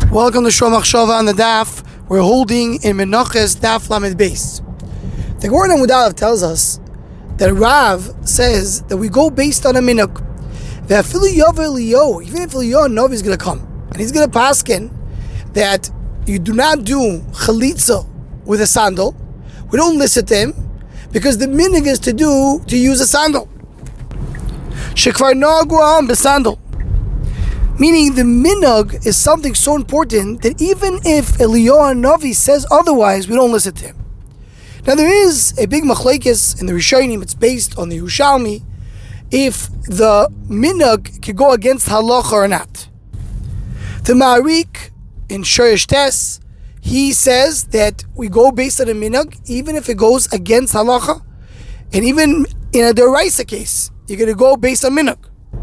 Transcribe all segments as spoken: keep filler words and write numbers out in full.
Welcome to Shor Machshava on the Daf. We're holding in Menachos Daf Lamed Beis. The Gemara in Mudalev tells us that Rav says that we go based on a minhag. That even if Eliyahu Novi is going to come and he's going to paskin that you do not do chalitza with a sandal, we don't listen to him because the minhag is to do to use a sandal. Shekvar nagu am besandal. Meaning the minhag is something so important that even if Eliyahu Novi says otherwise, we don't listen to him. Now there is a big machlekes in the Rishonim. It's based on the Yerushalmi if the minhag can go against halacha or not. The Ma'arik in Shoresh Tes, he says that we go based on a minhag even if it goes against halacha, and even in a deraisa case, you're going to go based on minhag.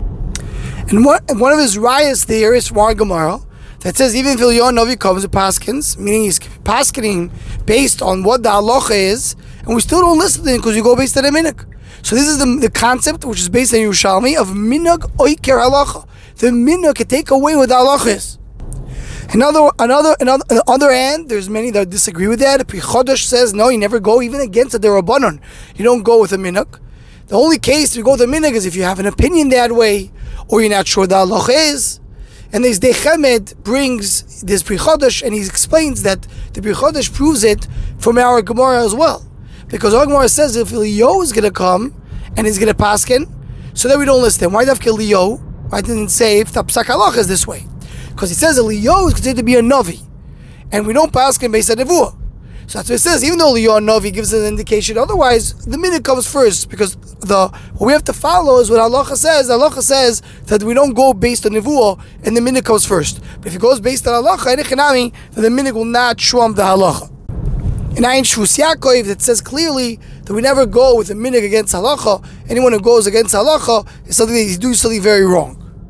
And one, one of his rayas there is Mar Gemara that says even if Eliyahu Novi comes to paskins, meaning he's paskening based on what the halacha is, and we still don't listen to him because you go based on a minhag. So this is the, the concept which is based on Yerushalmi of minhag oiker halacha. The minhag can take away what the halacha is. Another, another, another, on the other hand, there's many that disagree with that. Pri Chodesh says no, you never go even against the Rabbanon. You don't go with a minhag. The only case you go with a minhag is if you have an opinion that way, or you're not sure the halacha is. And this Dechemed brings this Pri Chodesh, and he explains that the Pri Chodesh proves it from our Gemara as well. Because our Gemara says if Eliyahu is going to come and he's going to paskin, so that we don't listen. Why dafka Eliyahu? I didn't say if the Psak halacha is this way. Because he says Eliyahu is considered to be a Novi, and we don't paskin based on Nevuah. So that's what it says. Even though Eliyahu Novi gives an indication, otherwise the minhag comes first, because the what we have to follow is what halacha says. Halacha says that we don't go based on nevuah, and the minhag comes first. But if it goes based on halacha, then the minhag will not trump the halacha. In Ayin Shvus Yaakov, it says clearly that we never go with a minhag against halacha. Anyone who goes against halacha is something that he's doing something very wrong.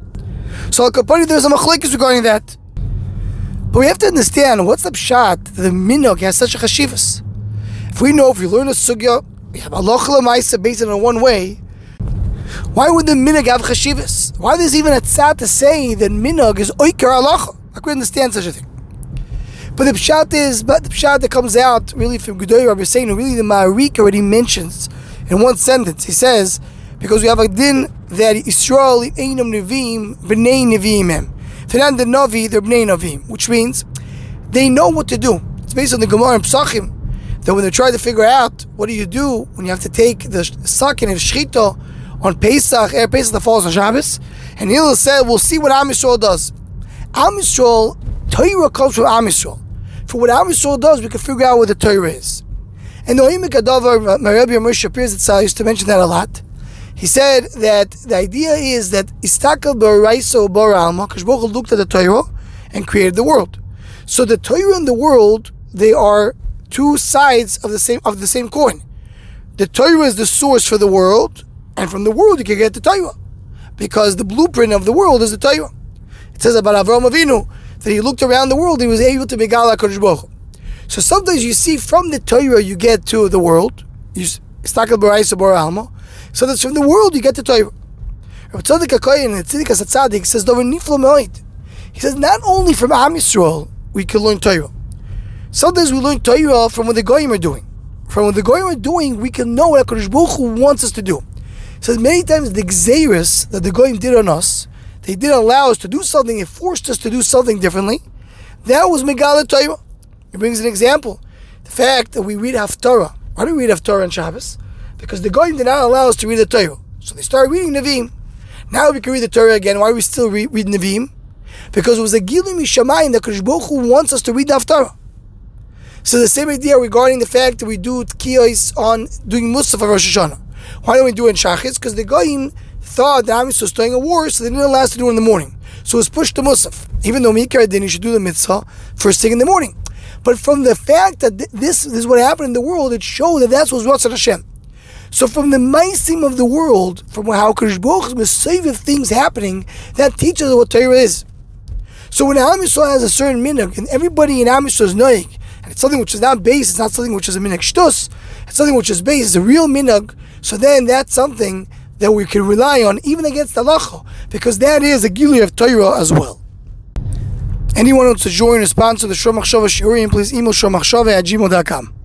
So Al Kapari, there's a machlekes regarding that. But we have to understand what's the pshat that the minhag has such a chashivas. If we know, if we learn a sugya, we have halacha l'maisa based on one way, why would the minhag have chashivas? Why there's even a tzad to say that minhag is oiker halacha? I could understand such a thing. But the pshat is, but the pshat that comes out really from Gedoy Rabbi Seinu, really the Ma'arik already mentions in one sentence. He says, because we have a din that Yisrael einam nevim b'nei neviim. If they're not the Navi, they're Bnei Navim, which means they know what to do. It's based on the Gemara and Psachim, that when they try to figure out what do you do when you have to take the sakin and shchita on Pesach, Erev Pesach that falls on Shabbos, and Hillel said, we'll see what Am Yisrael does. Am Yisrael, Torah comes from Am Yisrael. For what Am Yisrael does, we can figure out what the Torah is. And the Oimik Adavar, my Rebbe Moshe Pirzitza used to mention that a lot. He said that the idea is that Istakel B'Raiso B'Or Alma, Kadosh Baruch Hu looked at the Torah and created the world. So the Torah and the world, they are two sides of the same of the same coin. The Torah is the source for the world, and from the world you can get the Torah, because the blueprint of the world is the Torah. It says about Avraham Avinu that he looked around the world, he was able to begala Kadosh Baruch Hu. So sometimes you see from the Torah you get to the world. You Istakel B'Raiso B'Or Alma. So that's from the world you get the Torah. Rabbi Tzaddik HaKohen and Tziddik HaTzadik says, Dover Niflo Me'od. He says, not only from Am Yisrael we can learn Torah. Sometimes we learn Torah from what the Goyim are doing. From what the Goyim are doing, we can know what HaKadosh Baruch Hu wants us to do. He says many times the Gzeiros that the Goyim did on us, they didn't allow us to do something, it forced us to do something differently. That was Megala Torah. He brings an example. The fact that we read Haftarah. Why do we read Haftarah on Shabbos? Because the Goyim did not allow us to read the Torah. So they started reading Nevi'im. Now we can read the Torah again. Why do we still read, read Nevi'im? Because it was a Gilui Mishamayim that Kadosh Baruch Hu wants us to read the Haftarah. So the same idea regarding the fact that we do Tkiyos on doing Musaf of Rosh Hashanah. Why don't we do it in Shachis? Because the Goyim thought that Am Yisrael was starting a war, so they didn't allow us to do it in the morning. So it was pushed to Musaf. Even though Mikra didn't, you should do the mitzvah first thing in the morning. But from the fact that this, this is what happened in the world, it showed that that's what's Ratzon Hashem. So from the maisim of the world, from how Kadosh Baruch Hu is saving things happening, that teaches us what Torah is. So when Am Yisrael has a certain minhag, and everybody in Am Yisrael is noig, and it's something which is not based, it's not something which is a minhag shtus, it's something which is based, it's a real minhag, so then that's something that we can rely on, even against halacha, because that is a gilui of Torah as well. Anyone who wants to join or sponsor the Shor Machshava Shiurim, please email shor machshava at gmail dot com.